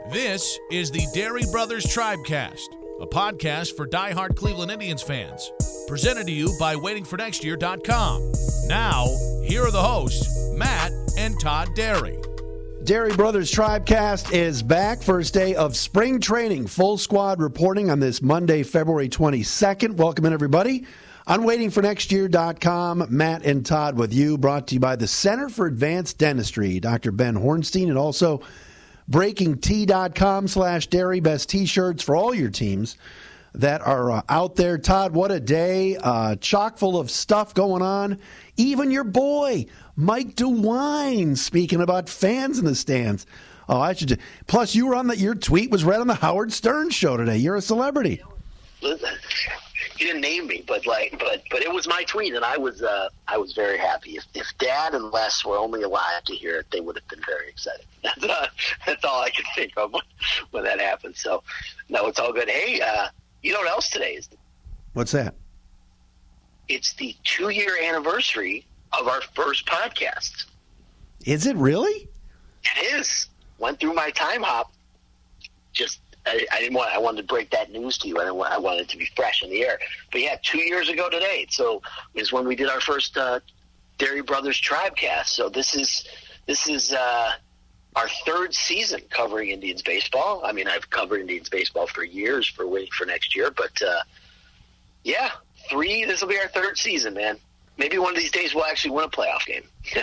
This is the Dairy Brothers Tribecast, a podcast for diehard Cleveland Indians fans. Presented to you by WaitingForNextYear.com. Now, here are the hosts, Matt and Todd Dairy. Dairy Brothers Tribecast is back. First day of spring training. Full squad reporting on this Monday, February 22nd. Welcome in, everybody. On WaitingForNextYear.com, Matt and Todd with you, brought to you by the Center for Advanced Dentistry, Dr. Ben Hornstein, and also BreakingT.com/Dairy, best T-shirts for all your teams that are out there. Todd, what a day. Chock full of stuff going on. Even your boy, Mike DeWine, speaking about fans in the stands. Oh, I should. Plus, you were on your tweet was read on the Howard Stern show today. You're a celebrity. Listen, you didn't name me, but it was my tweet, and I was very happy. If Dad and Les were only alive to hear it, they would have been very excited. That's all I could think of when that happened. So, no, it's all good. Hey, you know what else today is? What's that? It's the 2-year anniversary of our first podcast. Is it really? It is. Went through my time hop. I wanted to break that news to you. I wanted it to be fresh in the air. But yeah, 2 years ago today. So is when we did our first Dairy Brothers Tribecast. So this is our third season covering Indians baseball. I mean, I've covered Indians baseball for years for Waiting for Next Year. But yeah, this will be our third season, man. Maybe one of these days we'll actually win a playoff game.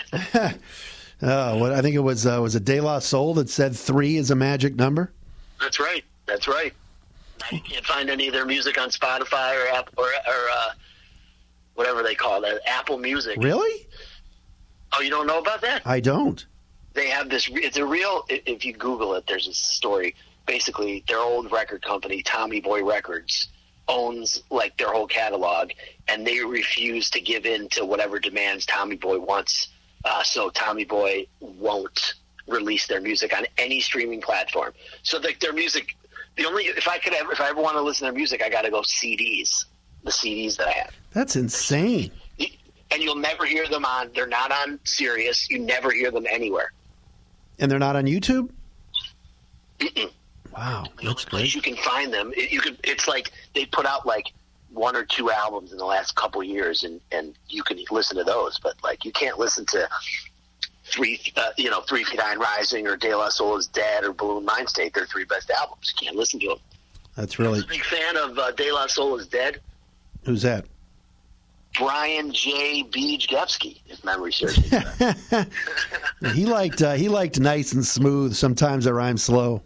I think it was a De La Soul that said 3 is a magic number. That's right. Now you can't find any of their music on Spotify or Apple or whatever they call it, Apple Music. Really? Oh, you don't know about that? I don't. They have this. It's a real. If you Google it, there's a story. Basically, their old record company, Tommy Boy Records, owns like their whole catalog, and they refuse to give in to whatever demands Tommy Boy wants. So Tommy Boy won't release their music on any streaming platform. So their music, if I ever want to listen to their music, I got to go CDs, the CDs that I have. That's insane. And you'll never hear them they're not on Sirius. You never hear them anywhere. And they're not on YouTube? Mm-mm. Wow, the that's only place great. you can find them, it's like they put out like 1 or 2 albums in the last couple of years, and you can listen to those, but like you can't listen to 3 Feet High and Rising or De La Soul is Dead or Balloon Mind State. Their 3 best albums. You can't listen to them. That's really. I was a big fan of De La Soul is Dead. Who's that? Brian J. Beej-Gepsky, if memory serves me. He liked nice and smooth. Sometimes I rhyme slow.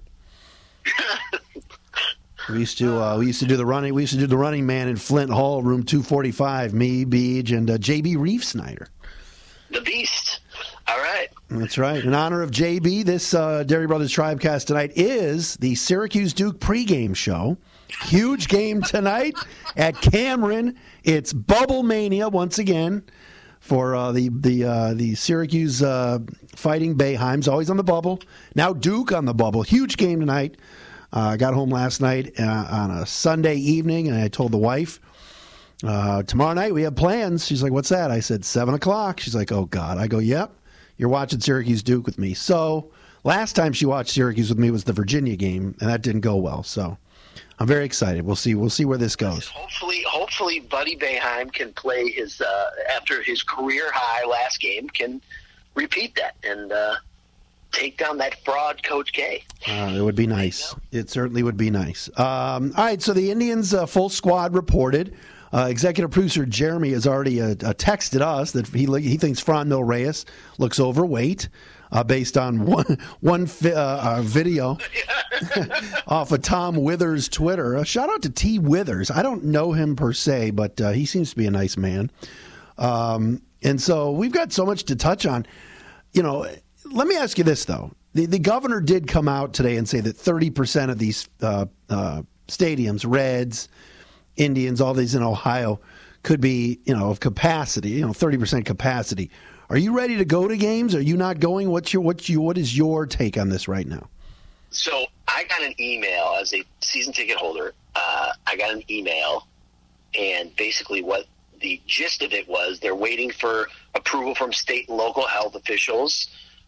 We used to do the running. We used to do the Running Man in Flint Hall, room 245. Me, Beej, and JB Reef Snyder. The Beast. All right. That's right. In honor of JB, this Dairy Brothers Tribecast tonight is the Syracuse Duke pregame show. Huge game tonight at Cameron. It's Bubble Mania once again for the Syracuse Fighting Bayheims, always on the bubble. Now Duke on the bubble. Huge game tonight. I got home last night on a Sunday evening, and I told the wife, tomorrow night we have plans. She's like, what's that? I said, 7 o'clock. She's like, oh, God. I go, yep, you're watching Syracuse Duke with me. So last time she watched Syracuse with me was the Virginia game, and that didn't go well. So I'm very excited. We'll see where this goes. Hopefully Buddy Boeheim can play his after his career high last game, can repeat that and take down that fraud Coach K. It would be nice. It certainly would be nice. All right, so the Indians full squad reported. Executive producer Jeremy has already texted us that he thinks Franmil Reyes looks overweight based on one video off of Tom Withers' Twitter. Shout out to T. Withers. I don't know him per se, but he seems to be a nice man. And so we've got so much to touch on. You know, let me ask you this, though. The governor did come out today and say that 30% of these stadiums, Reds, Indians, all these in Ohio, could be, of capacity, 30% capacity. Are you ready to go to games? Are you not going? What is your take on this right now? So I got an email as a season ticket holder. I got an email, and basically what the gist of it was, they're waiting for approval from state and local health officials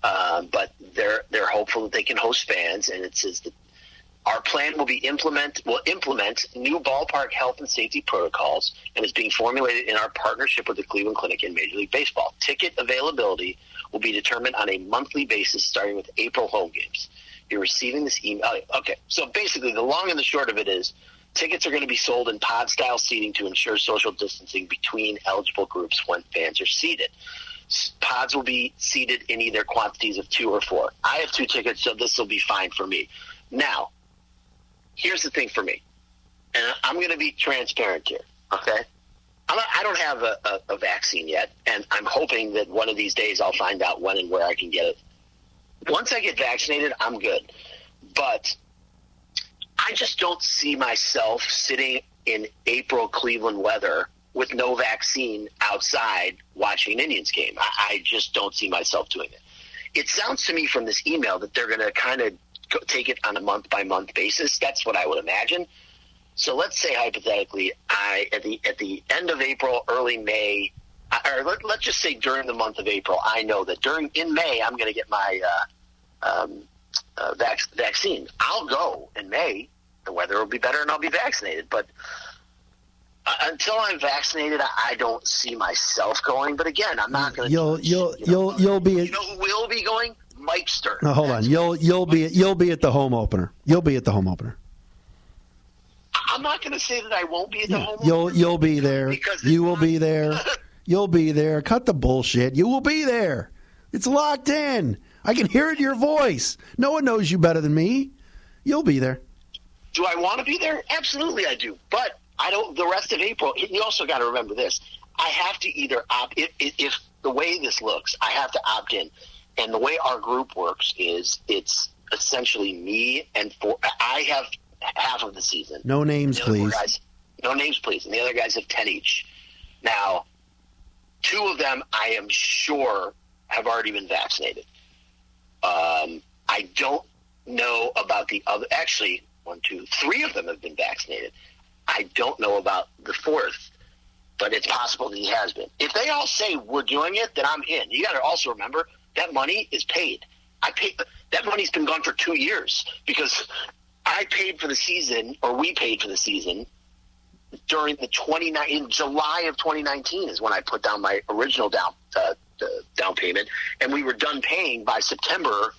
but they're hopeful that they can host fans, and it says that our plan will implement new ballpark health and safety protocols, and is being formulated in our partnership with the Cleveland Clinic and Major League Baseball. Ticket availability will be determined on a monthly basis starting with April home games. You're receiving this email. Okay, so basically the long and the short of it is tickets are going to be sold in pod-style seating to ensure social distancing between eligible groups when fans are seated. Pods will be seated in either quantities of 2 or 4. I have 2 tickets, so this will be fine for me. Now, here's the thing for me, and I'm going to be transparent here, okay? I don't have a vaccine yet, and I'm hoping that one of these days I'll find out when and where I can get it. Once I get vaccinated, I'm good. But I just don't see myself sitting in April Cleveland weather with no vaccine outside watching an Indians game. I just don't see myself doing it. It sounds to me from this email that they're going to kind of take it on a month-by-month basis. That's what I would imagine. So let's say hypothetically, at the end of April, early May, or let's just say during the month of April, I know that in May I'm going to get my vaccine. I'll go in May. The weather will be better, and I'll be vaccinated. But until I'm vaccinated, I don't see myself going. But again, I'm not going to. You'll be. You know who will be going? Mike Stern. No, hold on. You'll be at the home opener. You'll be at the home opener. I'm not going to say that I won't be at the home opener. You'll be there. You will be there. You'll be there. Cut the bullshit. You will be there. It's locked in. I can hear it in your voice. No one knows you better than me. You'll be there. Do I want to be there? Absolutely I do. But I don't. The rest of April, you also got to remember this. I have to either opt if the way this looks, I have to opt in. And the way our group works is it's essentially me and I have half of the season. No names, please. No names, please. And the other guys have 10 each. Now, 2 of them, I am sure, have already been vaccinated. I don't know about the other. Actually, 1, 2, 3 of them have been vaccinated. I don't know about the 4th, but it's possible that he has been. If they all say we're doing it, then I'm in. You got to also remember that money is paid. That money's been gone for 2 years because I paid for the season, or we paid for the season during in July of 2019 is when I put down my original down payment, and we were done paying by September.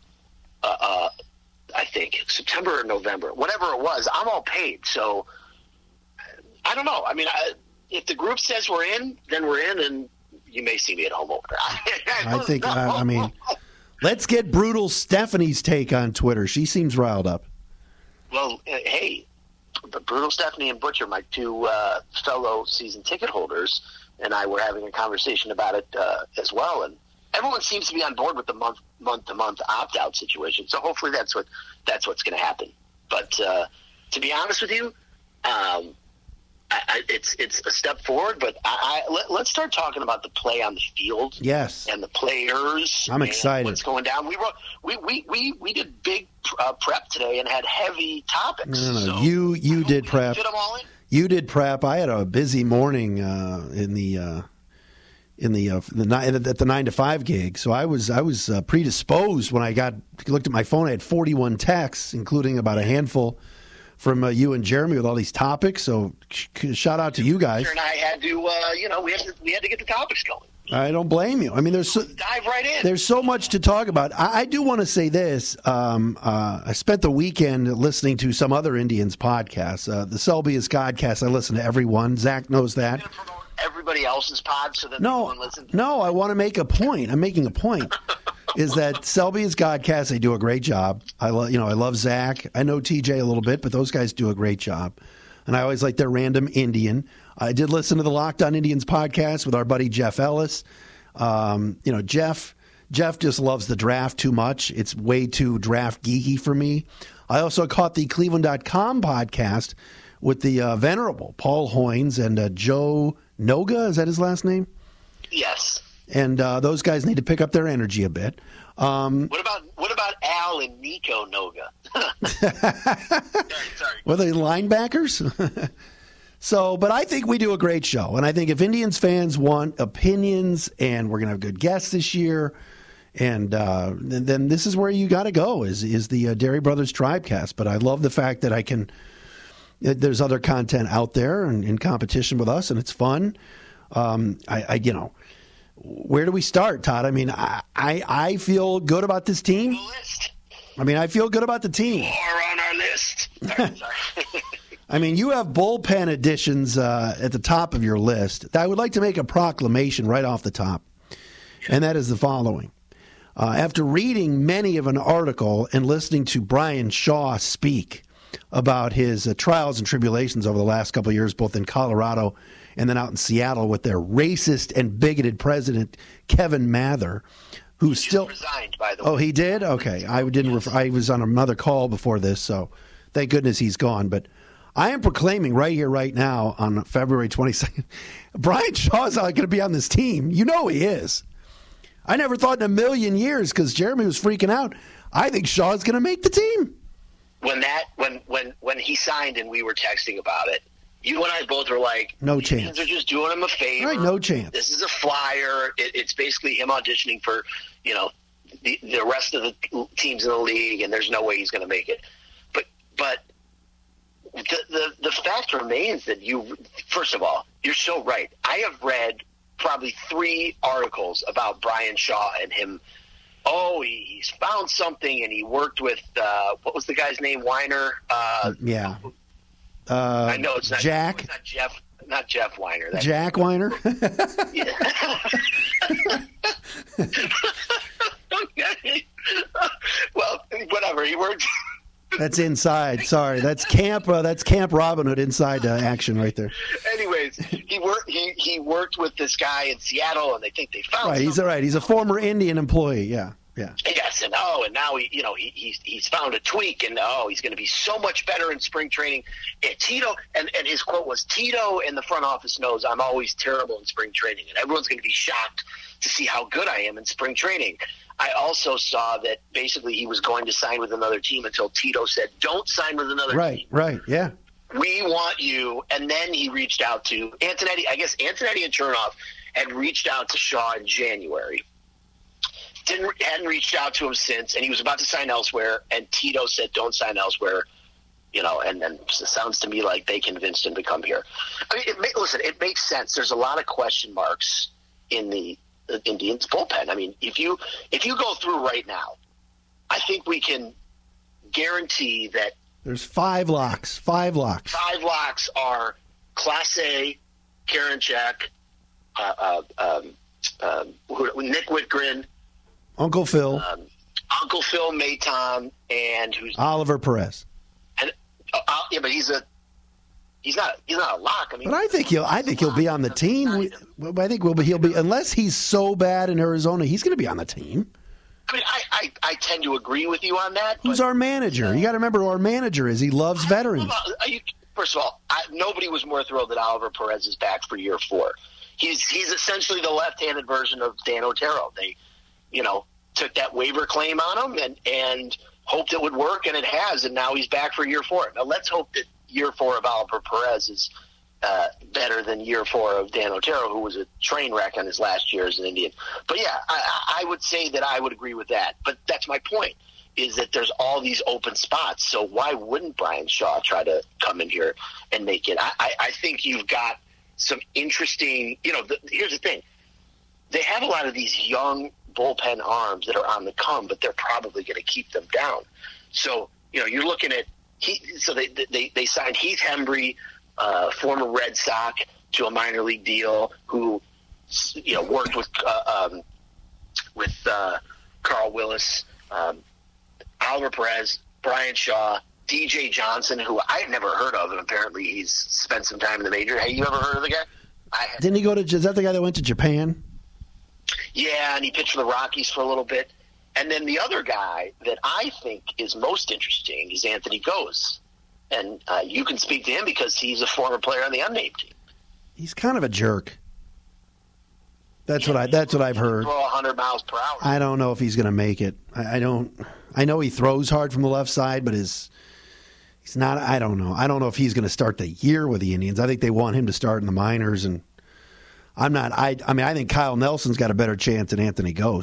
I think September or November, whatever it was. I'm all paid, so I don't know. I mean, if the group says we're in, then we're in, and you may see me at home opener. I mean, let's get Brutal Stephanie's take on Twitter. She seems riled up. Well, hey, but Brutal Stephanie and Butcher, my 2 fellow season ticket holders, and I were having a conversation about it as well, and everyone seems to be on board with the month-to-month opt-out situation. So hopefully that's what's going to happen. But to be honest with you, it's a step forward. But let's start talking about the play on the field. Yes, and the players. I'm excited. What's going down? We did big prep today and had heavy topics. No. So you did prep. Fit them all in? You did prep. I had a busy morning at the 9 to 5 gig, so I was predisposed when I looked at my phone. I had 41 texts, including about a handful from you and Jeremy with all these topics. So shout out to you guys. And I had to, we had to get the topics going. I don't blame you. I mean, dive right in. There's so much to talk about. I do want to say this. I spent the weekend listening to some other Indians podcasts. The Selby is Godcast. I listen to every one. Zach knows that. Everybody else's pod so that no one listens. No, I want to make a point. I'm making a point. Is that Selby is Godcast? They do a great job. I love Zach. I know TJ a little bit, but those guys do a great job. And I always like their random Indian. I did listen to the Locked On Indians podcast with our buddy Jeff Ellis. Jeff just loves the draft too much. It's way too draft geeky for me. I also caught the Cleveland.com podcast with the venerable Paul Hoynes and Joe Noga. Is that his last name? Yes. And those guys need to pick up their energy a bit. What about Al and Nico Noga? Sorry. Were they linebackers? But I think we do a great show. And I think if Indians fans want opinions, and we're going to have good guests this year, And then this is where you got to go is the Dairy Brothers Tribecast. But I love the fact that I can. There's other content out there and in competition with us, and it's fun. Where do we start, Todd? I mean, I feel good about this team. I mean, I feel good about the team. More on our list. Sorry. I mean, you have bullpen additions at the top of your list. I would like to make a proclamation right off the top, and that is the following. After reading many of an article and listening to Brian Shaw speak about his trials and tribulations over the last couple of years, both in Colorado and then out in Seattle with their racist and bigoted president, Kevin Mather, who still resigned, by the way. Oh, he did? Okay. I didn't. I was on another call before this, so thank goodness he's gone. But I am proclaiming right here, right now, on February 22nd, Brian Shaw's not going to be on this team. You know he is. I never thought in a million years, because Jeremy was freaking out, I think Shaw's going to make the team. When he signed and we were texting about it, you and I both were like, no chance. They're just doing him a favor. Right, no chance. This is a flyer. It's basically him auditioning for, the rest of the teams in the league, and there's no way he's going to make it. But the fact remains that first of all, you're so right. I have read probably 3 articles about Brian Shaw and him. Oh, he's found something, and he worked with what was the guy's name? Weiner. Yeah. I know it's not Jack. It's not Jeff Weiner. That's Jack Weiner. Okay. Well, whatever. He worked. That's inside. Sorry, that's Camp Robin Hood inside action right there. Anyways, he worked with this guy in Seattle, and they think they found. Right, he's all right. He's a former Indian employee. Yeah. Yes, and now he's found a tweak, and he's going to be so much better in spring training. And Tito, and his quote was, "Tito in the front office knows I'm always terrible in spring training, and everyone's going to be shocked to see how good I am in spring training." I also saw that basically he was going to sign with another team until Tito said, "Don't sign with another team." Right, yeah. We want you. And then he reached out to Antonetti. I guess Antonetti and Chernoff had reached out to Shaw in January. Hadn't reached out to him since, and he was about to sign elsewhere, and Tito said, "Don't sign elsewhere." And then it sounds to me like they convinced him to come here. I mean, it makes sense. There's a lot of question marks in the Indians bullpen. I mean, if you go through right now, I think we can guarantee that there's 5 locks. 5 locks. 5 locks are Class A, Karinchak, Nick Whitgren, Uncle Phil, Maton, and who's Oliver Perez. And but he's not a lock. I mean, but I think he'll be on the team. I think he'll be unless he's so bad in Arizona, he's going to be on the team. I mean, I tend to agree with you on that. Who's our manager? You got to remember who our manager is. He loves veterans. First of all, nobody was more thrilled that Oliver Perez is back for year 4. He's essentially the left-handed version of Dan Otero. They, took that waiver claim on him and hoped it would work, and it has, and now he's back for year 4. Now let's hope that year 4 of Oliver Perez is better than year 4 of Dan Otero, who was a train wreck on his last year as an Indian. But yeah, I would say that I would agree with that. But that's my point, is that there's all these open spots. So why wouldn't Brian Shaw try to come in here and make it? I think you've got some interesting, here's the thing. They have a lot of these young bullpen arms that are on the come, but they're probably going to keep them down. So, you're looking at they signed Heath Hembree, former Red Sox, to a minor league deal, who worked with Carl Willis, Oliver Perez, Brian Shaw, DJ Johnson, who I had never heard of, and apparently he's spent some time in the major. Hey, you ever heard of the guy? Didn't he go to? Is that the guy that went to Japan? Yeah, and he pitched for the Rockies for a little bit. And then the other guy that I think is most interesting is Anthony Gose. And you can speak to him because he's a former player on the unnamed team. He's kind of a jerk. That's what I've heard. Throw 100 miles per hour. I don't know if he's going to make it. I know he throws hard from the left side, but he's not. I don't know. I don't know if he's going to start the year with the Indians. I think they want him to start in the minors, and I'm not. I mean, I think Kyle Nelson's got a better chance than Anthony Gose.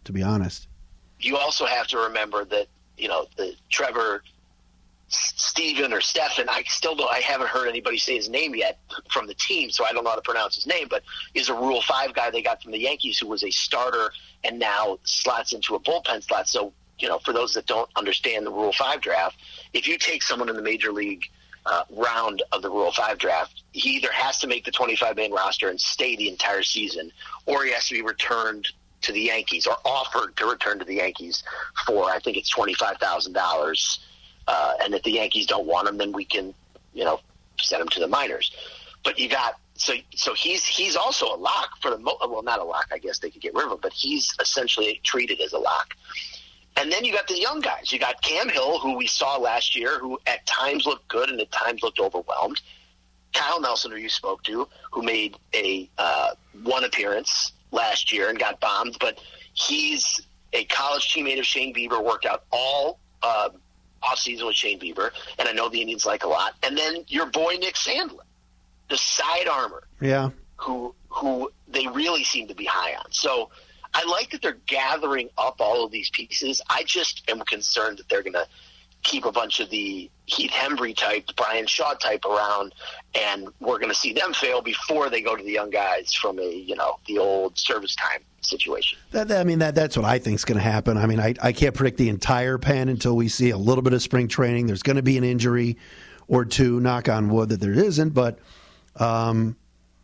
to be honest. You also have to remember that, the Trevor Stephen or Stefan, I haven't heard anybody say his name yet from the team, so I don't know how to pronounce his name, but is a Rule 5 guy they got from the Yankees who was a starter and now slots into a bullpen slot. So, for those that don't understand the Rule 5 draft, if you take someone in the major league round of the Rule 5 draft, he either has to make the 25-man roster and stay the entire season, or he has to be returned to the Yankees or offered to return to the Yankees for, I think it's $25,000. And if the Yankees don't want him, then we can, send him to the minors. But you got so he's also a lock for well, not a lock. I guess they could get rid of him, but he's essentially treated as a lock. And then you got the young guys. You got Cam Hill, who we saw last year, who at times looked good and at times looked overwhelmed. Kyle Nelson, who you spoke to, who made a one appearance last year and got bombed, but he's a college teammate of Shane Bieber, worked out all offseason with Shane Bieber, and I know the Indians like a lot. And then your boy Nick Sandlin, the side armor, who they really seem to be high on. So I like that they're gathering up all of these pieces. I just am concerned that they're going to keep a bunch of the Heath Hembree type, Brian Shaw type around, and we're going to see them fail before they go to the young guys from the old service time situation. That's what I think is going to happen. I mean, I can't predict the entire pen until we see a little bit of spring training. There's going to be an injury or two, knock on wood that there isn't, but I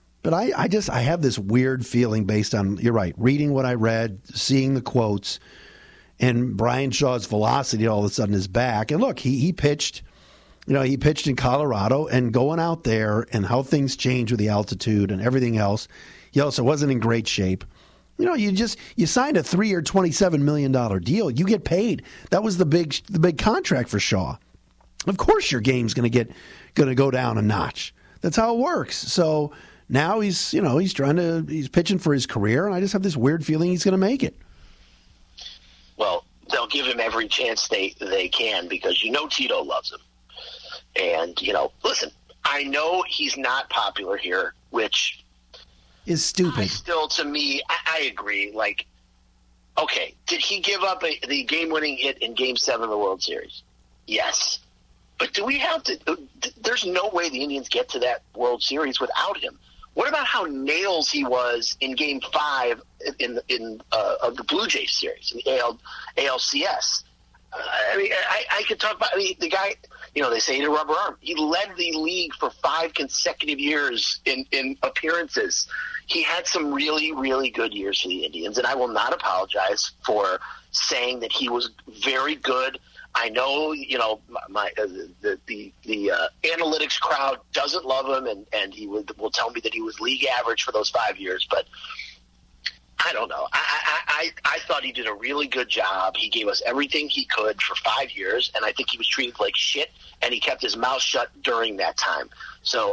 have this weird feeling based on, you're right, reading what I read, seeing the quotes, and Brian Shaw's velocity all of a sudden is back. And look, he pitched, he pitched in Colorado, and going out there and how things change with the altitude and everything else, he also wasn't in great shape. You signed a 3-year, $27 million deal. You get paid. That was the big contract for Shaw. Of course your game's going to go down a notch. That's how it works. So now he's pitching for his career, and I just have this weird feeling he's going to make it. Well, they'll give him every chance they can, because Tito loves him. And, listen, I know he's not popular here, which is stupid. To me, I agree. Like, okay, did he give up the game-winning hit in Game 7 of the World Series? Yes. But do we have to – there's no way the Indians get to that World Series without him. What about how nails he was in Game 5 of the Blue Jays series, in the ALCS? I could talk about the guy, they say he had a rubber arm. He led the league for 5 consecutive years in appearances. He had some really, really good years for the Indians, and I will not apologize for saying that he was very good. I know, the analytics crowd doesn't love him, and he will tell me that he was league average for those 5 years, but I don't know. I thought he did a really good job. He gave us everything he could for 5 years, and I think he was treated like shit, and he kept his mouth shut during that time. So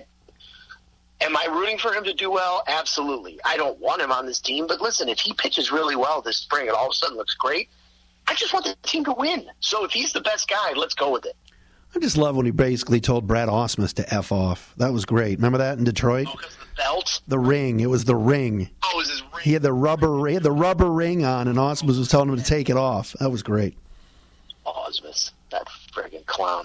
am I rooting for him to do well? Absolutely. I don't want him on this team, but listen, if he pitches really well this spring and all of a sudden looks great, I just want the team to win. So if he's the best guy, let's go with it. I just love when he basically told Brad Ausmus to F off. That was great. Remember that in Detroit? Oh, because the belt? The ring. It was the ring. Oh, it was his ring. He had the rubber ring on, and Ausmus was telling him to take it off. That was great. Ausmus, that friggin' clown.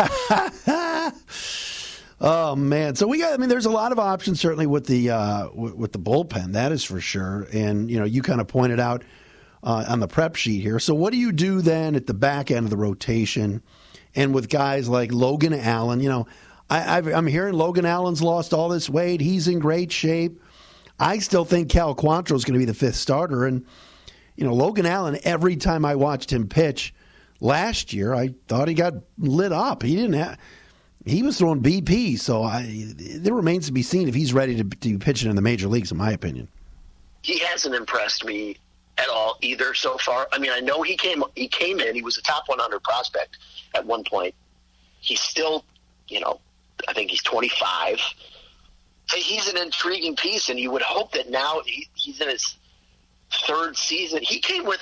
Oh man! So there's a lot of options certainly with the bullpen. That is for sure. And you kind of pointed out on the prep sheet here. So what do you do then at the back end of the rotation, and with guys like Logan Allen? I'm hearing Logan Allen's lost all this weight. He's in great shape. I still think Cal Quantrill is going to be the 5th starter. And Logan Allen, every time I watched him pitch last year, I thought he got lit up. He was throwing BP, so it remains to be seen if he's ready to be pitching in the major leagues, in my opinion. He hasn't impressed me at all either so far. I mean, I know he came in. He was a top 100 prospect at one point. He's still, I think he's 25. He's an intriguing piece, and you would hope that now he's in his 3rd season. He came with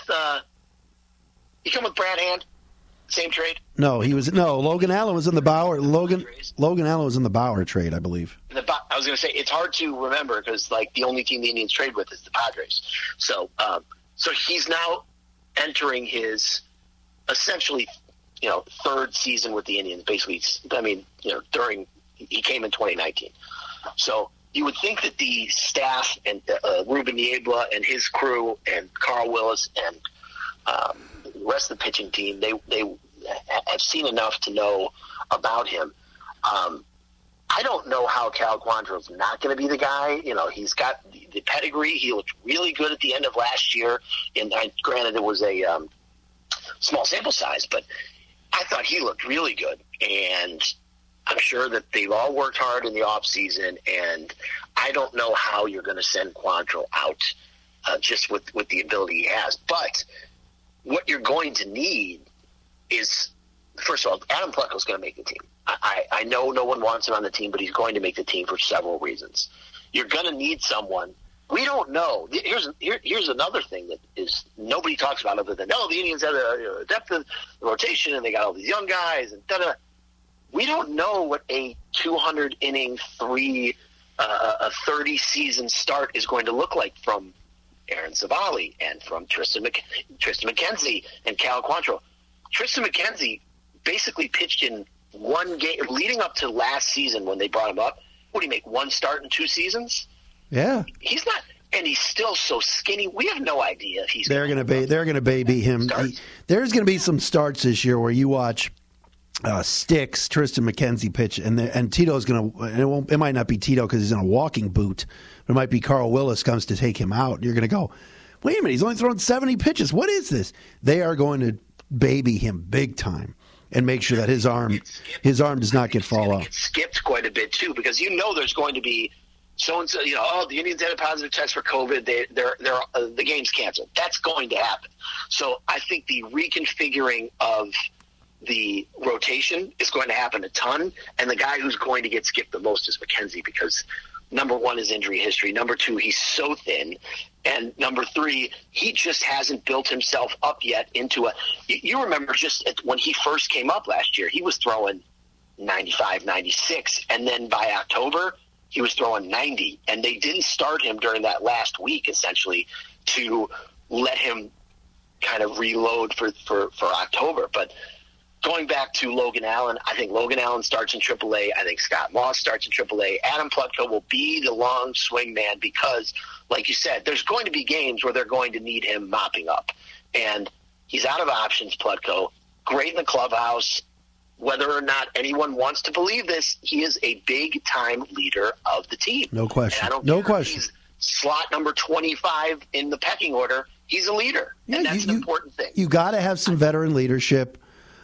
Brad Hand. Same trade? No, Logan Allen was in the Bauer. Logan Allen was in the Bauer trade, I believe. I was going to say, it's hard to remember because, the only team the Indians trade with is the Padres. So, So he's now entering his essentially, third season with the Indians. Basically, he came in 2019. So you would think that the staff and Ruben Niebla and his crew and Carl Willis and the rest of the pitching team, they have seen enough to know about him. I don't know how Cal Quantrill's not going to be the guy. He's got the pedigree. He looked really good at the end of last year. And granted, it was a small sample size, but I thought he looked really good. And I'm sure that they've all worked hard in the offseason, and I don't know how you're going to send Quantrill out just with the ability he has. But what you're going to need is, first of all, Adam Plutko's going to make the team. I know no one wants him on the team, but he's going to make the team for several reasons. You're going to need someone. We don't know. Here's another thing that is nobody talks about other than, the Indians have a depth of rotation, and they got all these young guys, and da-da. We don't know what a 200-inning, a 30-season start is going to look like from Aaron Savali and from Tristan McKenzie and Cal Quantrill. Tristan McKenzie basically pitched in one game leading up to last season when they brought him up. What do you make, one start in 2 seasons? Yeah. He's not, and he's still so skinny. We have no idea if he's. They're going to baby him. There's going to be some starts this year where you watch Sticks, Tristan McKenzie pitch, and Tito's going to. It might not be Tito because he's in a walking boot. It might be Carl Willis comes to take him out. And you're going to go, wait a minute, he's only thrown 70 pitches. What is this? They are going to baby him big time and make sure that his arm does not fall off. It skipped quite a bit too, because there's going to be so and so. The Indians had a positive test for COVID. The game's canceled. That's going to happen. So I think the reconfiguring of the rotation is going to happen a ton, and the guy who's going to get skipped the most is McKenzie, because number one is injury history. Number two, he's so thin. And number three, he just hasn't built himself up yet into a – you remember just when he first came up last year, he was throwing 95, 96, and then by October, he was throwing 90. And they didn't start him during that last week, essentially, to let him kind of reload for October. But – going back to Logan Allen, I think Logan Allen starts in AAA. I think Scott Moss starts in AAA. Adam Plutko will be the long swing man because, like you said, there's going to be games where they're going to need him mopping up. And he's out of options, Plutko. Great in the clubhouse. Whether or not anyone wants to believe this, he is a big-time leader of the team. No question. And I don't no care question. If he's slot number 25 in the pecking order. He's a leader, and that's an important thing. You got to have some veteran leadership.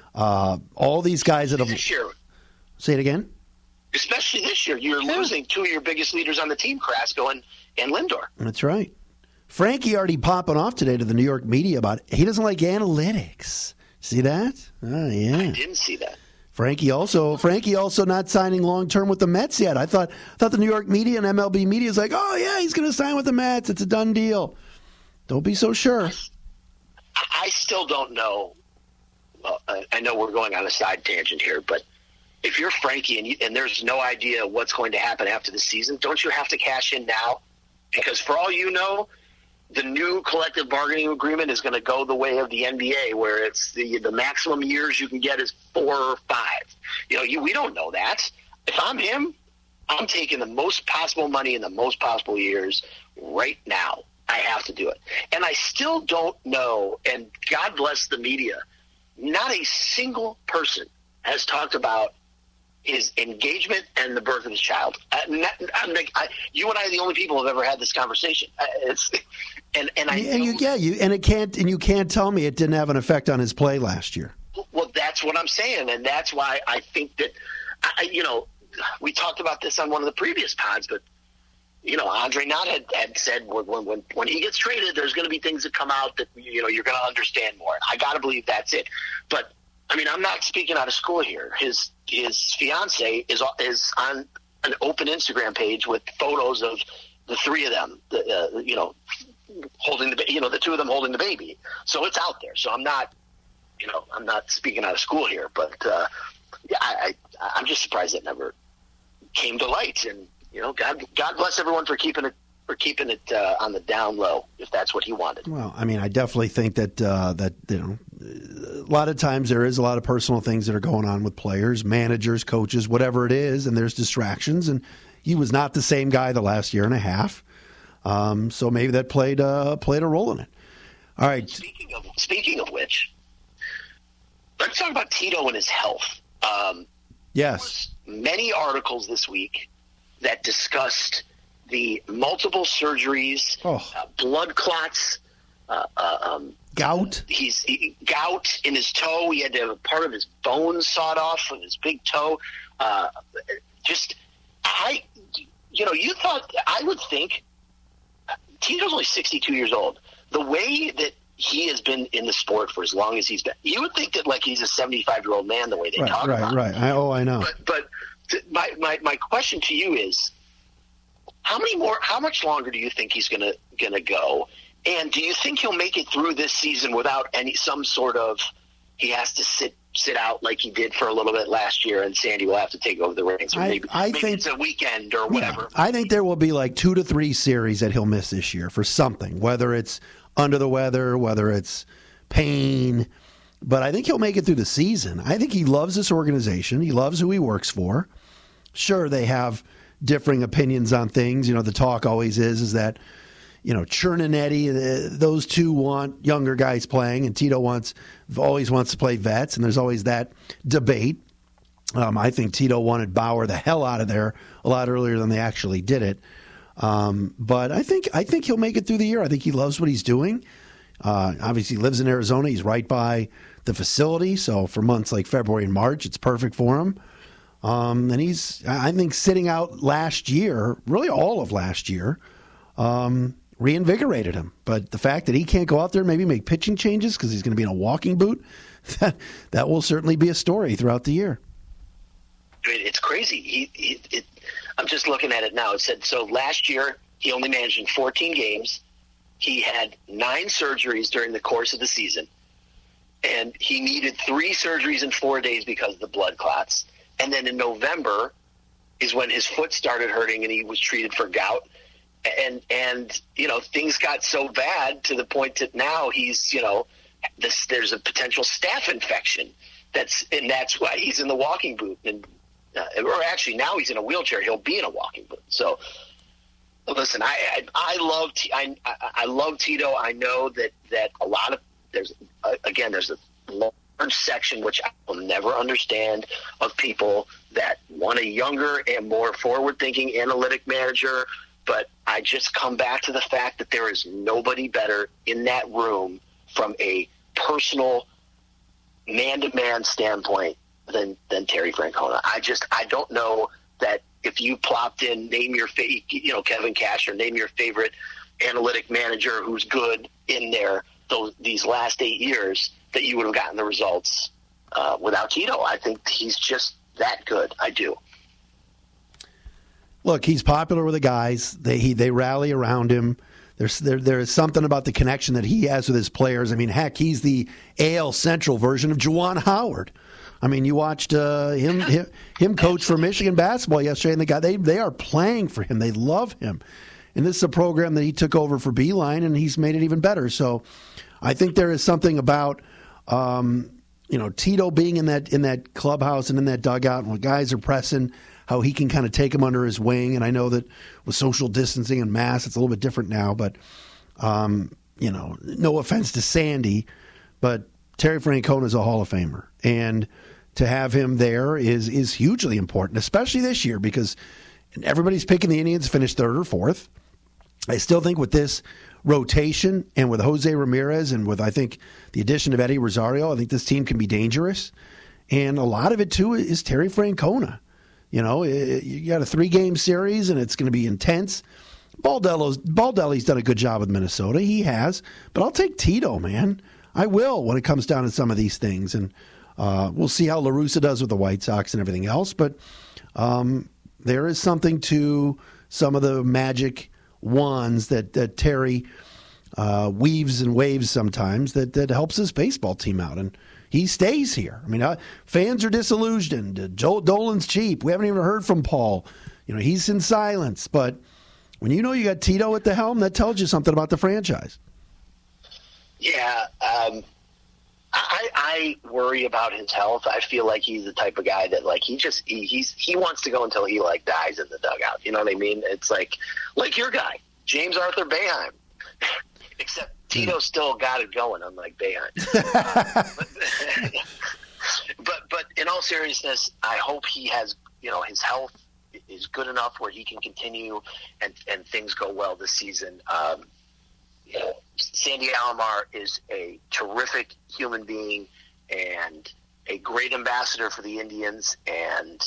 All these guys that have this year. Say it again. Especially this year, you're losing 2 of your biggest leaders on the team, Carrasco and Lindor. That's right. Frankie already popping off today to the New York media about he doesn't like analytics. See that? Oh, yeah. I didn't see that. Frankie also not signing long term with the Mets yet. I thought the New York media and MLB media is like, oh yeah, he's going to sign with the Mets. It's a done deal. Don't be so sure. I still don't know. Well, I know we're going on a side tangent here, but if you're Frankie and there's no idea what's going to happen after the season, don't you have to cash in now? Because for all you know, the new collective bargaining agreement is going to go the way of the NBA, where it's the maximum years you can get is 4 or 5. We don't know that. If I'm him, I'm taking the most possible money in the most possible years right now. I have to do it. And I still don't know, and God bless the media, not a single person has talked about his engagement and the birth of his child. You and I are the only people who have ever had this conversation. You can't tell me it didn't have an effect on his play last year. Well, that's what I'm saying, and that's why I think that we talked about this on one of the previous pods, but Andre Knott had said when he gets traded, there's going to be things that come out that you're going to understand more. I got to believe that's it. But I mean, I'm not speaking out of school here. His fiance is on an open Instagram page with photos of the 3 of them, holding the 2 of them holding the baby. So it's out there. So I'm not speaking out of school here, but I'm just surprised it never came to light. And God bless everyone for keeping it or keeping it on the down low if that's what he wanted? Well, I mean, I definitely think that a lot of times there is a lot of personal things that are going on with players, managers, coaches, whatever it is, and there's distractions. And he was not the same guy the last year and a half, so maybe that played a role in it. All right. Speaking of which, let's talk about Tito and his health. Yes. There was many articles this week that discussed the multiple surgeries, blood clots, gout. Gout in his toe. He had to have a part of his bone sawed off of his big toe. You thought, I would think, Tito's only 62 years old. The way that he has been in the sport for as long as he's been, you would think that like he's a 75-year-old man the way they talk about him. Right. I know. But my question to you is, how much longer do you think he's gonna go? And do you think he'll make it through this season without some sort of, he has to sit out like he did for a little bit last year, and Sandy will have to take over the reins? Or maybe it's a weekend or whatever. Yeah, I think there will be like 2 to 3 series that he'll miss this year for something, whether it's under the weather, whether it's pain. But I think he'll make it through the season. I think he loves this organization. He loves who he works for. Sure, they have differing opinions on things. The talk always is that, Churn and Eddie, those two want younger guys playing, and Tito always wants to play vets, and there's always that debate. I think Tito wanted Bauer the hell out of there a lot earlier than they actually did it. But I think he'll make it through the year. I think he loves what he's doing. Obviously, he lives in Arizona. He's right by the facility, so for months like February and March, it's perfect for him. And he's, I think, sitting out last year, really all of last year, reinvigorated him. But the fact that he can't go out there and maybe make pitching changes because he's going to be in a walking boot, that will certainly be a story throughout the year. It's crazy. I'm just looking at it now. It said, so last year he only managed in 14 games. He had 9 surgeries during the course of the season. And he needed 3 surgeries in 4 days because of the blood clots. And then in November is when his foot started hurting and he was treated for gout. And things got so bad to the point that now he's, there's a potential staph infection. That's why he's in the walking boot. And or actually now he's in a wheelchair. He'll be in a walking boot. So listen, I love Tito. I know that a lot of there's a large section which I will never understand of people that want a younger and more forward-thinking analytic manager. But I just come back to the fact that there is nobody better in that room from a personal man-to-man standpoint than Terry Francona. I don't know that if you plopped in Kevin Cash or name your favorite analytic manager who's good in there these last 8 years, that you would have gotten the results without Tito. I think he's just that good. I do. Look, he's popular with the guys. They rally around him. There is something about the connection that he has with his players. I mean, heck, he's the AL Central version of Juwan Howard. I mean, you watched him coach for Michigan basketball yesterday, and they are playing for him. They love him. And this is a program that he took over for Beeline, and he's made it even better. So I think there is something about Tito being in that clubhouse and in that dugout, and when guys are pressing, how he can kind of take them under his wing. And I know that with social distancing and masks, it's a little bit different now. But, no offense to Sandy, but Terry Francona is a Hall of Famer. And to have him there is hugely important, especially this year, because everybody's picking the Indians to finish 3rd or 4th. I still think with this rotation and with Jose Ramirez and with, I think, the addition of Eddie Rosario, I think this team can be dangerous. And a lot of it, too, is Terry Francona. You got a 3-game series, and it's going to be intense. Baldelli's done a good job with Minnesota. He has. But I'll take Tito, man. I will when it comes down to some of these things. And we'll see how La Russa does with the White Sox and everything else. But there is something to some of the magic wands that Terry weaves and waves sometimes that helps his baseball team out. And he stays here. I mean, fans are disillusioned. Joe Dolan's cheap. We haven't even heard from Paul. He's in silence. But When you know you got Tito at the helm, that tells you something about the franchise. Yeah, I worry about his health. I feel like he's the type of guy that he wants to go until he dies in the dugout. You know what I mean? It's like your guy, James Arthur Boeheim, except Tito still got it going, unlike Boeheim. But in all seriousness, I hope he has his health is good enough where he can continue and things go well this season. Sandy Alomar is a terrific human being and a great ambassador for the Indians. And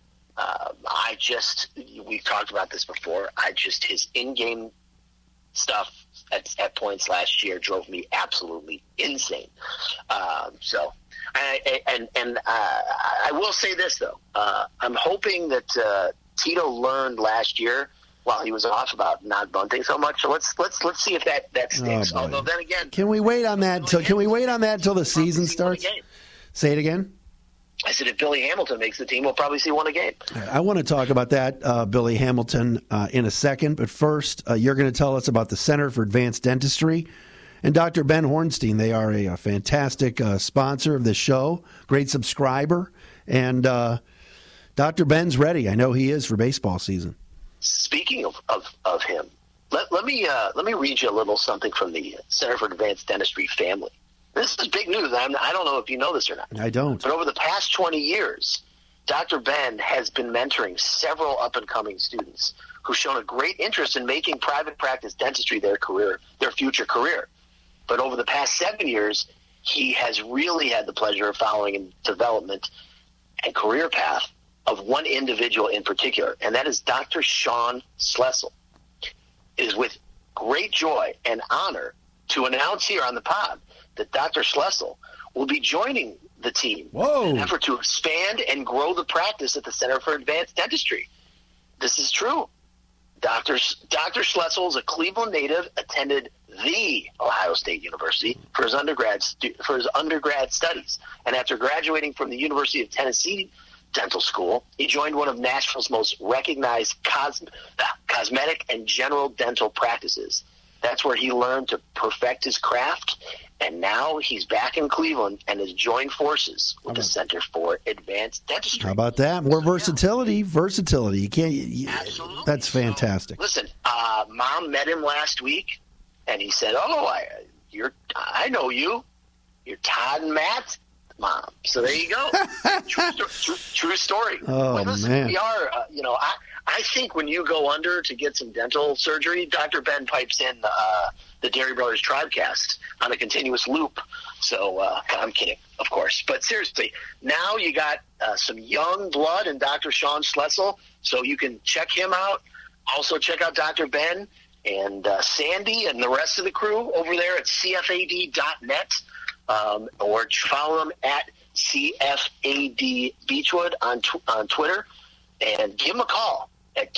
we've talked about this before. His in-game stuff at points last year drove me absolutely insane. I will say this though. I'm hoping that Tito learned last year while he was off about not bunting so much. So let's see if that sticks. Oh, although then again, can we wait on that until the season starts? Say it again. I said if Billy Hamilton makes the team, we'll probably see one a game. I want to talk about that, Billy Hamilton, in a second. But first, you're going to tell us about the Center for Advanced Dentistry and Dr. Ben Hornstein. They are a fantastic sponsor of this show, great subscriber. And Dr. Ben's ready. I know he is for baseball season. Speaking of him, let me read you a little something from the Center for Advanced Dentistry family. This is big news. I don't know if you know this or not. I don't. But over the past 20 years, Dr. Ben has been mentoring several up-and-coming students who've shown a great interest in making private practice dentistry their future career. But over the past 7 years, he has really had the pleasure of following in development and career path of one individual in particular, and that is Dr. Sean Slessel. It is with great joy and honor to announce here on the pod that Dr. Slessel will be joining the team in an effort to expand and grow the practice at the Center for Advanced Dentistry. This is true. Dr. Slessel is a Cleveland native, attended the Ohio State University for his undergrad studies, and after graduating from the University of Tennessee Dental School, he joined one of Nashville's most recognized cosmetic and general dental practices. That's where he learned to perfect his craft, and now he's back in Cleveland and has joined forces with the Center for Advanced Dentistry. How about that? More versatility. Versatility. You can't. Absolutely. That's fantastic. So, listen, Mom met him last week, and he said, I know you. You're Todd and Matt. Mom. So there you go. True story. Oh, listen, man. We are, I think when you go under to get some dental surgery, Dr. Ben pipes in the Dairy Brothers Tribecast on a continuous loop. So I'm kidding, of course. But seriously, now you got some young blood in Dr. Sean Slessel, so you can check him out. Also check out Dr. Ben and Sandy and the rest of the crew over there at CFAD.net. Or follow them at CFAD Beechwood on Twitter, and give them a call at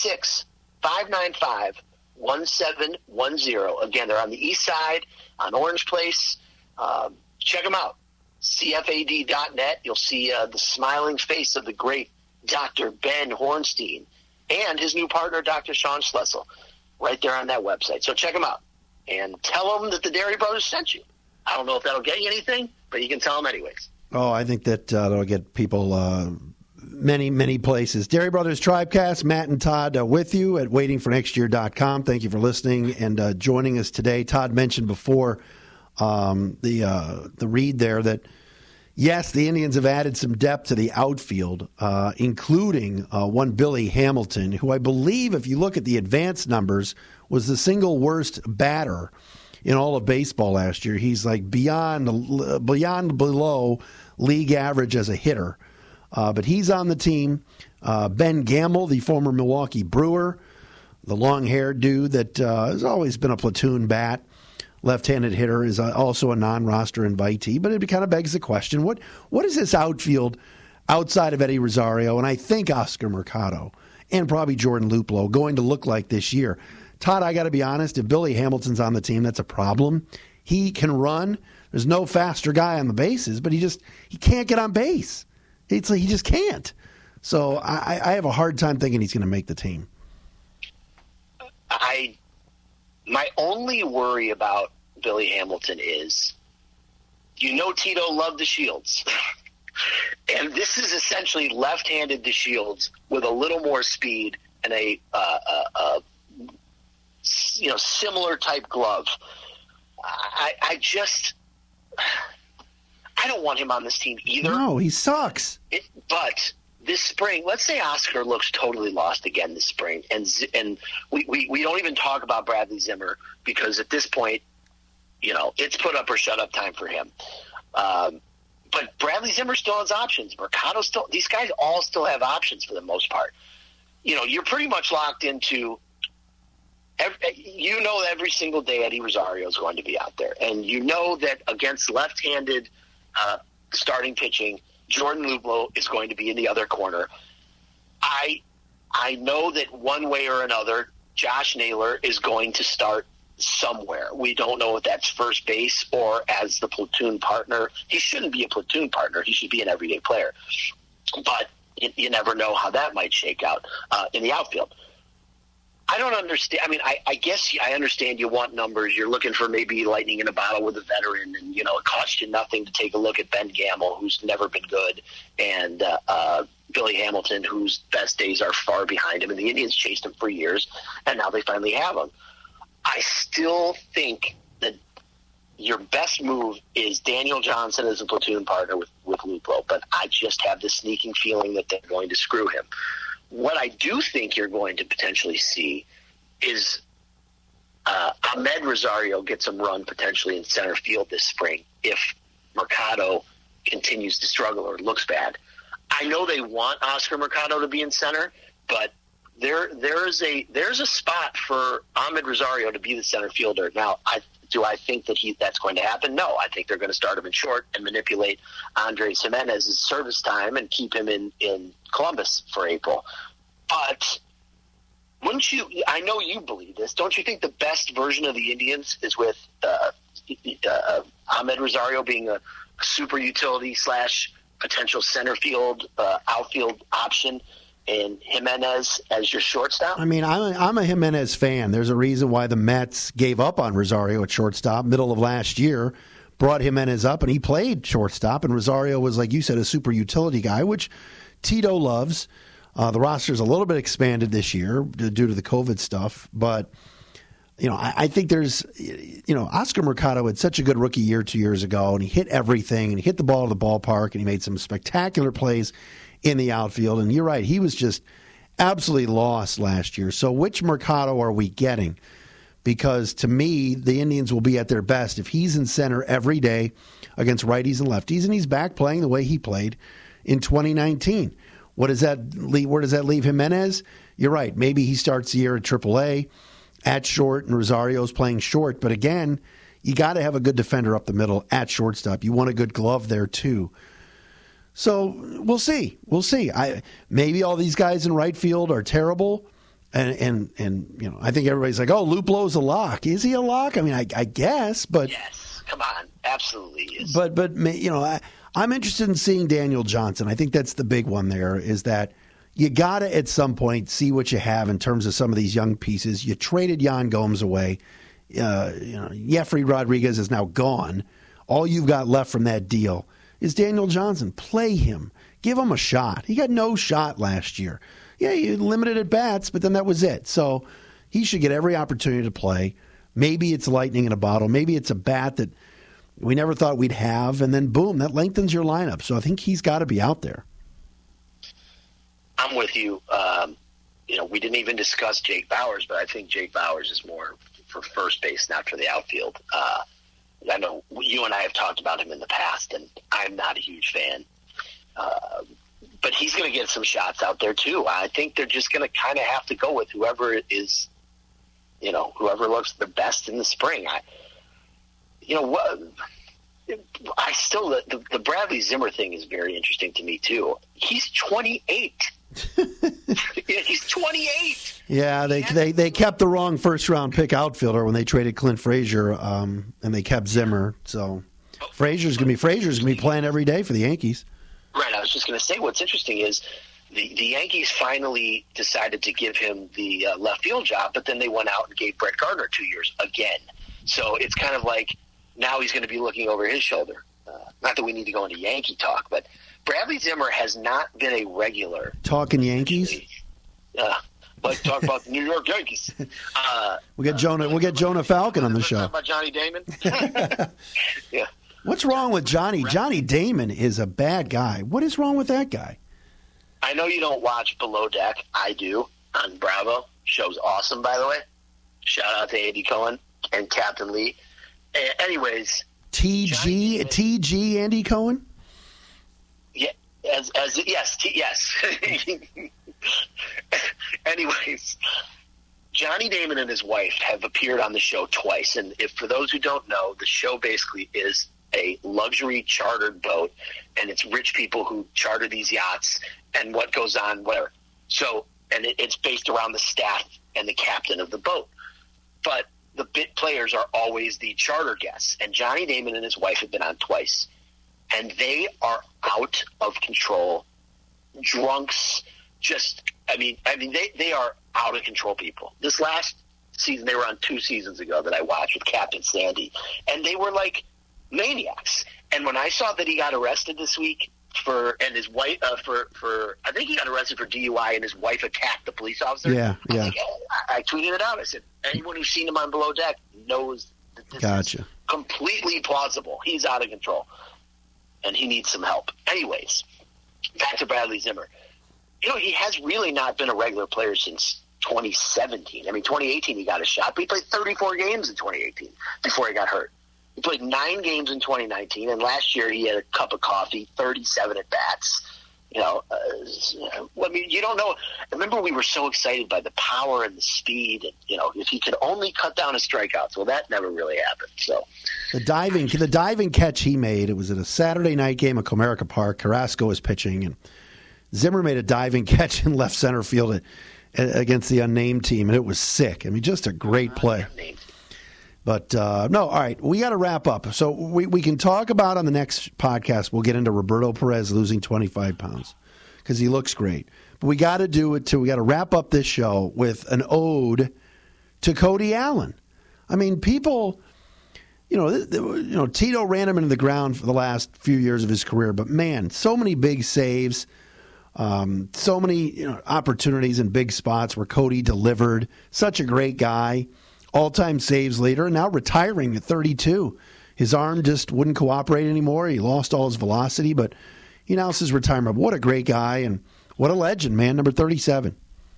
216-595-1710. Again, they're on the east side on Orange Place. Check them out. CFAD.net. You'll see the smiling face of the great Dr. Ben Hornstein and his new partner, Dr. Sean Slessel, right there on that website. So check them out and tell them that the Dairy Brothers sent you. I don't know if that'll get you anything, but you can tell them anyways. Oh, I think that that'll get people many, many places. Dairy Brothers Tribecast, Matt and Todd with you at waitingfornextyear.com. Thank you for listening and joining us today. Todd mentioned before the read there that, yes, the Indians have added some depth to the outfield, including one Billy Hamilton, who I believe, if you look at the advanced numbers, was the single worst batter in all of baseball last year. He's like beyond below league average as a hitter. But he's on the team. Ben Gamble, the former Milwaukee Brewer, the long-haired dude that has always been a platoon bat, left-handed hitter, is also a non-roster invitee. But it kind of begs the question, what is this outfield outside of Eddie Rosario and I think Oscar Mercado and probably Jordan Luplow going to look like this year? Todd, I got to be honest, if Billy Hamilton's on the team, that's a problem. He can run. There's no faster guy on the bases, but he can't get on base. It's like he just can't. So I have a hard time thinking he's going to make the team. My only worry about Billy Hamilton is, Tito loved the Shields. And this is essentially left-handed DeShields with a little more speed and a similar type glove. I don't want him on this team either. No, he sucks. But this spring, let's say Oscar looks totally lost again this spring, and we don't even talk about Bradley Zimmer because at this point, it's put up or shut up time for him. But Bradley Zimmer still has options. Mercado still. These guys all still have options for the most part. You're pretty much locked into. Every single day Eddie Rosario is going to be out there, and that against left-handed starting pitching, Jordan Luplow is going to be in the other corner. I know that one way or another, Josh Naylor is going to start somewhere. We don't know if that's first base or as the platoon partner. He shouldn't be a platoon partner. He should be an everyday player. But you never know how that might shake out in the outfield. I don't understand. I mean, I guess I understand you want numbers. You're looking for maybe lightning in a bottle with a veteran, and, it costs you nothing to take a look at Ben Gamel, who's never been good, and Billy Hamilton, whose best days are far behind him, and the Indians chased him for years, and now they finally have him. I still think that your best move is Daniel Johnson as a platoon partner with Luplow, but I just have this sneaking feeling that they're going to screw him. What I do think you're going to potentially see is Ahmed Rosario get some run potentially in center field this spring if Mercado continues to struggle or looks bad. I know they want Oscar Mercado to be in center, but there's a spot for Ahmed Rosario to be the center fielder. Now, do I think that that's going to happen? No, I think they're going to start him in short and manipulate Andres Jimenez's service time and keep him in Columbus for April. But wouldn't you? I know you believe this. Don't you think the best version of the Indians is with Ahmed Rosario being a super utility / potential center field outfield option? And Jimenez as your shortstop? I mean, I'm a Jimenez fan. There's a reason why the Mets gave up on Rosario at shortstop middle of last year, brought Jimenez up, and he played shortstop. And Rosario was, like you said, a super utility guy, which Tito loves. The roster's a little bit expanded this year due to the COVID stuff. But, I think there's, Oscar Mercado had such a good rookie year 2 years ago, and he hit everything, and he hit the ball to the ballpark, and he made some spectacular plays in the outfield. And you're right, he was just absolutely lost last year. So which Mercado are we getting? Because to me, the Indians will be at their best if he's in center every day against righties and lefties, and he's back playing the way he played in 2019. Where does that leave Jimenez? You're right. Maybe he starts the year at AAA at short, and Rosario's playing short. But again, you got to have a good defender up the middle at shortstop. You want a good glove there too. So we'll see. Maybe all these guys in right field are terrible, and I think everybody's like, oh, Luplow's a lock. Is he a lock? I mean, I guess, but yes, come on, absolutely is. But I'm interested in seeing Daniel Johnson. I think that's the big one there, is that you got to at some point see what you have in terms of some of these young pieces. You traded Yan Gomes away. Jeffrey Rodriguez is now gone. All you've got left from that deal is Daniel Johnson. Play him. Give him a shot. He got no shot last year. Yeah, he limited at bats, but then that was it. So he should get every opportunity to play. Maybe it's lightning in a bottle. Maybe it's a bat that we never thought we'd have, and then boom, that lengthens your lineup. So I think he's got to be out there. I'm with you. We didn't even discuss Jake Bauers, but I think Jake Bauers is more for first base, not for the outfield. I know you and I have talked about him in the past, and I'm not a huge fan. But he's going to get some shots out there, too. I think they're just going to kind of have to go with whoever is, whoever looks the best in the spring. The Bradley Zimmer thing is very interesting to me, too. He's 28. He's 28. Yeah, they kept the wrong first-round pick outfielder when they traded Clint Frazier, and they kept Zimmer. So Frazier's going to be playing every day for the Yankees. Right. I was just going to say what's interesting is the Yankees finally decided to give him the left field job, but then they went out and gave Brett Gardner 2 years again. So it's kind of like now he's going to be looking over his shoulder. Not that we need to go into Yankee talk, but Bradley Zimmer has not been a regular. Talking Yankees? Let's talk about the New York Yankees. We'll get Jonah Falcon on the show. Talk about Johnny Damon. Yeah. What's wrong with Johnny? Johnny Damon is a bad guy. What is wrong with that guy? I know you don't watch Below Deck. I do on Bravo. Show's awesome, by the way. Shout out to Andy Cohen and Captain Lee. Anyways, TG Andy Cohen. Yeah, yes. Anyways, Johnny Damon and his wife have appeared on the show twice, and if for those who don't know, the show basically is a luxury chartered boat, and it's rich people who charter these yachts and what goes on, whatever. So, and it's based around the staff and the captain of the boat. But the bit players are always the charter guests, and Johnny Damon and his wife have been on twice, and they are out of control. Drunks, they are out of control people. This last season, they were on 2 seasons ago that I watched with Captain Sandy, and they were like maniacs. And when I saw that he got arrested this week his wife I think he got arrested for DUI, and his wife attacked the police officer. Yeah. I tweeted it out. I said, anyone who's seen him on Below Deck knows that this is completely plausible. He's out of control, and he needs some help. Anyways, back to Bradley Zimmer. He has really not been a regular player since 2017. 2018 he got a shot, but he played 34 games in 2018 before he got hurt. He played 9 games in 2019, and last year he had a cup of coffee, 37 at-bats. You don't know. I remember we were so excited by the power and the speed, and, if he could only cut down his strikeouts. Well, that never really happened. So the diving catch he made, it was at a Saturday night game at Comerica Park. Carrasco was pitching, and Zimmer made a diving catch in left center field against the unnamed team, and it was sick. Just a great play. But, no, all right, we got to wrap up. So we can talk about on the next podcast, we'll get into Roberto Perez losing 25 pounds because he looks great. But we got to do it, too. We got to wrap up this show with an ode to Cody Allen. People, Tito ran him into the ground for the last few years of his career. But, man, so many big saves, so many opportunities in big spots where Cody delivered. Such a great guy. All-time saves leader, and now retiring at 32. His arm just wouldn't cooperate anymore. He lost all his velocity, but he announced his retirement. What a great guy, and what a legend, man, number 37.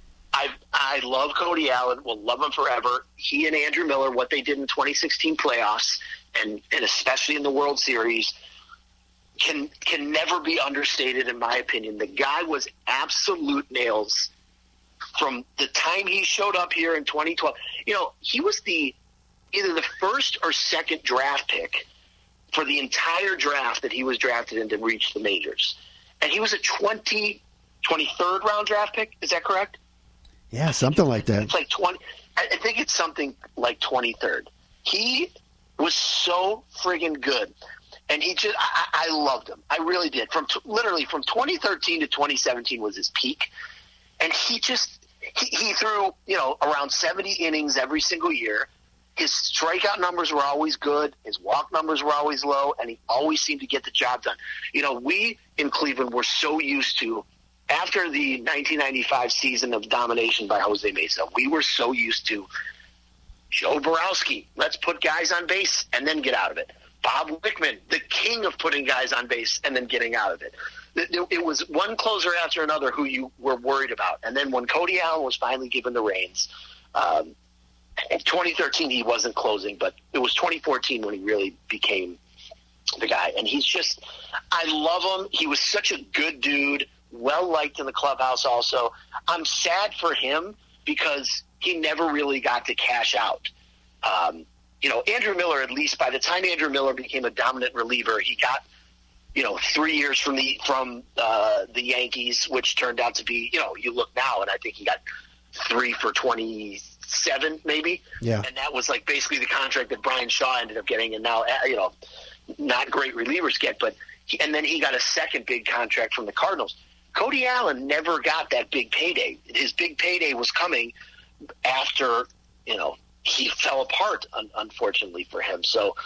I love Cody Allen. We'll love him forever. He and Andrew Miller, what they did in 2016 playoffs, and especially in the World Series, can never be understated, in my opinion. The guy was absolute nails from the time he showed up here in 2012. He was either the first or second draft pick for the entire draft that he was drafted in to reach the majors. And he was a 23rd round draft pick. Is that correct? Yeah, something like that. It's like 20. I think it's something like 23rd. He was so friggin' good. And I loved him. I really did. Literally from 2013 to 2017 was his peak. And he threw, around 70 innings every single year. His strikeout numbers were always good. His walk numbers were always low, and he always seemed to get the job done. We in Cleveland were so used to, after the 1995 season of domination by Jose Mesa, we were so used to Joe Borowski. Let's put guys on base and then get out of it. Bob Wickman, the king of putting guys on base and then getting out of it. It was one closer after another who you were worried about. And then when Cody Allen was finally given the reins, in 2013 he wasn't closing, but it was 2014 when he really became the guy. And I love him. He was such a good dude, well-liked in the clubhouse also. I'm sad for him because he never really got to cash out. Andrew Miller, at least by the time Andrew Miller became a dominant reliever, he got 3 years from the Yankees, which turned out to be, you look now, and I think he got 3 for 27, maybe. Yeah. And that was like basically the contract that Brian Shaw ended up getting, and now, not great relievers get, and then he got a second big contract from the Cardinals. Cody Allen never got that big payday. His big payday was coming after, he fell apart, unfortunately for him. So,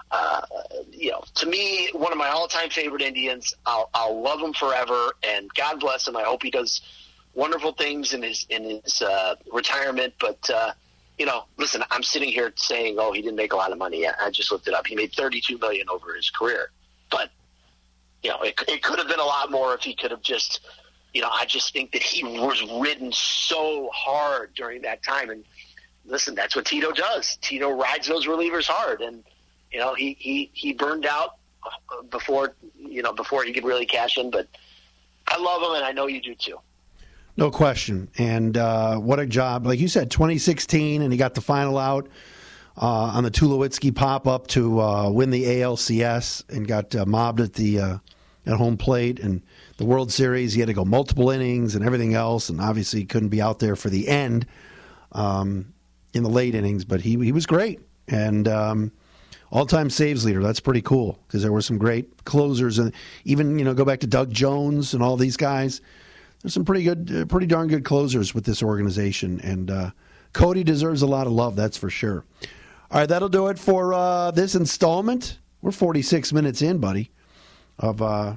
to me, one of my all-time favorite Indians. I'll love him forever, and God bless him. I hope he does wonderful things in his retirement. But listen, I'm sitting here saying, he didn't make a lot of money. I just looked it up. He made $32 million over his career, but it could have been a lot more if he could have just. I just think that he was ridden so hard during that time. And listen, that's what Tito does. Tito rides those relievers hard, and he burned out before he could really cash in. But I love him, and I know you do too. No question. And what a job. Like you said, 2016, and he got the final out on the Tulowitzki pop-up to win the ALCS and got mobbed at home plate. And the World Series, he had to go multiple innings and everything else, and obviously he couldn't be out there for the end in the late innings. But he was great. And all-time saves leader. That's pretty cool because there were some great closers. And even, go back to Doug Jones and all these guys. There's some pretty darn good closers with this organization, and Cody deserves a lot of love, that's for sure. All right, that'll do it for this installment. We're 46 minutes in, buddy. All right.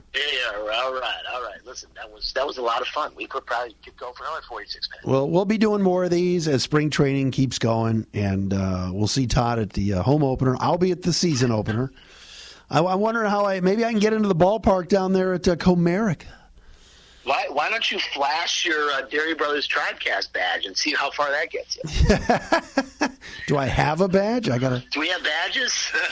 Listen, that was a lot of fun. We could probably go for another 46 minutes. Well, we'll be doing more of these as spring training keeps going, and we'll see Todd at the home opener. I'll be at the season opener. I wonder how maybe I can get into the ballpark down there at Comerica. Why don't you flash your Dairy Brothers Tribecast badge and see how far that gets you? Do I have a badge? Do we have badges?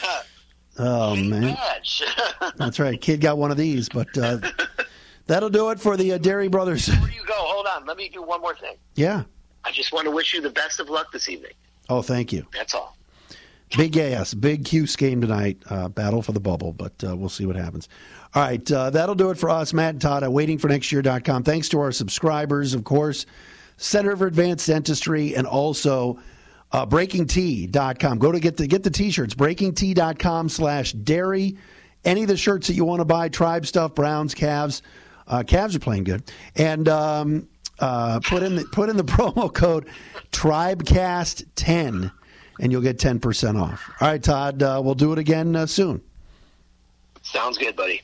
Oh, man. Badge. That's right. Kid got one of these, but that'll do it for the Dairy Brothers. Before you go, hold on. Let me do one more thing. Yeah. I just want to wish you the best of luck this evening. Oh, thank you. That's all. Big Cuse game tonight. Battle for the bubble, but we'll see what happens. All right, that'll do it for us, Matt and Todd at waitingfornextyear.com. Thanks to our subscribers, of course, Center for Advanced Dentistry, and also BreakingT.com. Go to get the T-shirts, BreakingT.com/dairy. Any of the shirts that you want to buy, Tribe stuff, Browns, Cavs. Cavs are playing good. And put in the promo code TRIBECAST10, and you'll get 10% off. All right, Todd, we'll do it again soon. Sounds good, buddy.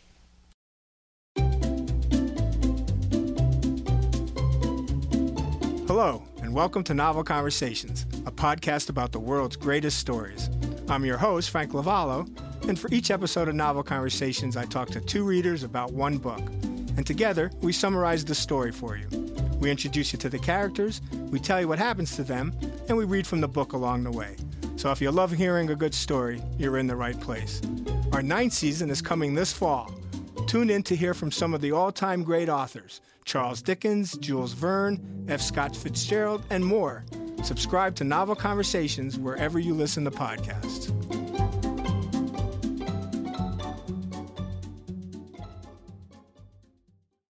Hello, and welcome to Novel Conversations, a podcast about the world's greatest stories. I'm your host, Frank Lavallo, and for each episode of Novel Conversations, I talk to two readers about one book. And together, we summarize the story for you. We introduce you to the characters, we tell you what happens to them, and we read from the book along the way. So if you love hearing a good story, you're in the right place. Our 9th season is coming this fall. Tune in to hear from some of the all-time great authors, Charles Dickens, Jules Verne, F. Scott Fitzgerald, and more. Subscribe to Novel Conversations wherever you listen to podcasts.